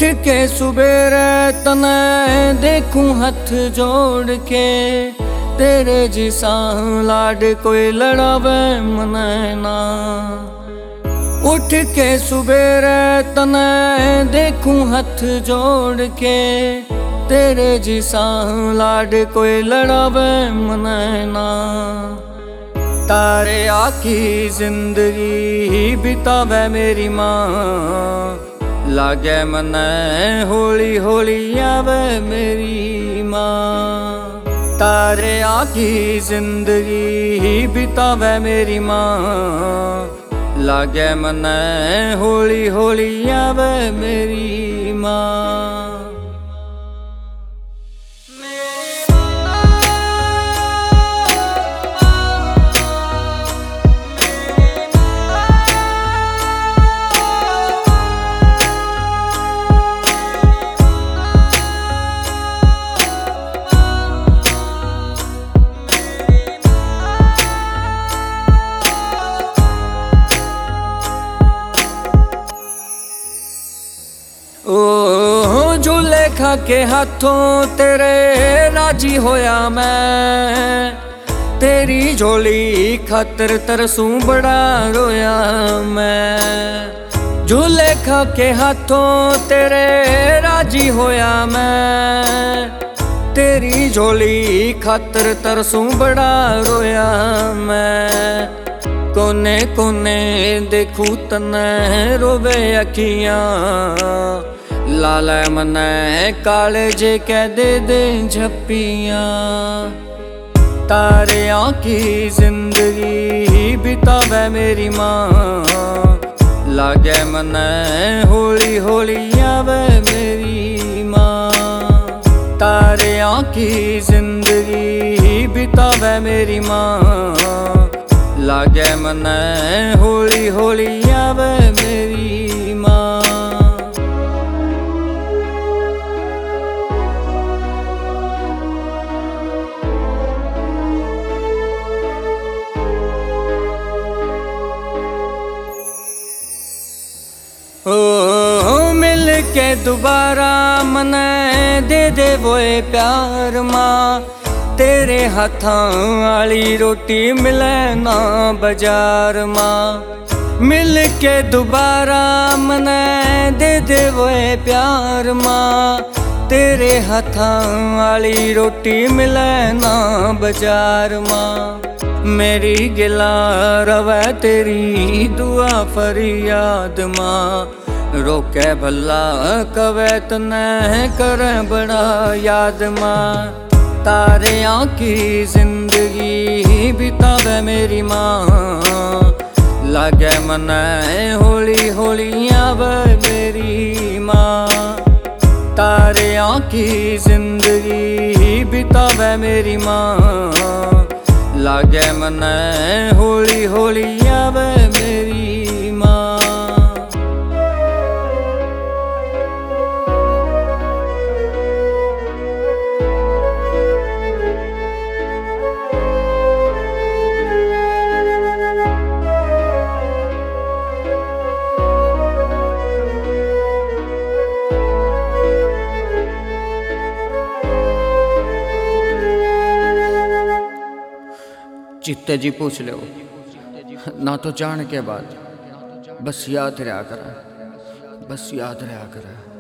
के सुबेरे तने देखूं हथ जोड़ के, तेरे जिसा लाड कोई लड़ावे मने ना। उठ के सुबेरे तने देखूं हथ जोड़ के, तेरे जिसा लाड कोई लड़ावे मने ना। तारे आखी जिंदगी बितावे मेरी माँ, लागे मने होली होली आवे मेरी माँ। तारे आखी जिंदगी बितावे मेरी माँ, लागे मने होली होली आवे मेरी माँ। ओ झूले खा के हाथों तेरे राजी होया मैं, तेरी झोली खातर तरसूं बड़ा रोया मैं। झूले खा के हाथों तेरे राजी होया मैं, तेरी झोली खातर तरसूं बड़ा रोया मैं। कोने कोने देखूं तने रोवे अखियां, लाले मने काले जे कह दे झप्पियां। तारे आखी जिंदगी बितावे मेरी माँ, लागे मने होली होली आवे मेरी माँ। तारे आखी जिंदगी बितावे मेरी माँ, लागे मने होली होली आवे मेरी माँ। ओ मिल के दोबारा मने दे वोए प्यार माँ, तेरे हाथां वाली रोटी मिले ना बाजार माँ। मिल के दोबारा मने दे वोए प्यार माँ, तेरे हाथां वाली रोटी मिले ना बाजार माँ। मेरी गिला रवे तेरी दुआ फरियाद माँ, रोके भला कवे तने करे बड़ा याद माँ। तारे आखी जिंदगी बितावे मेरी माँ, लागे मने होली होली आवे मेरी माँ। तारे आखी जिंदगी बितावे मेरी माँ, लागे मने होली होली आवे मेरी माँ। चित्ते जी पूछ लो ना तो जान के बाद, बस याद रहा कर, बस याद रहा कर।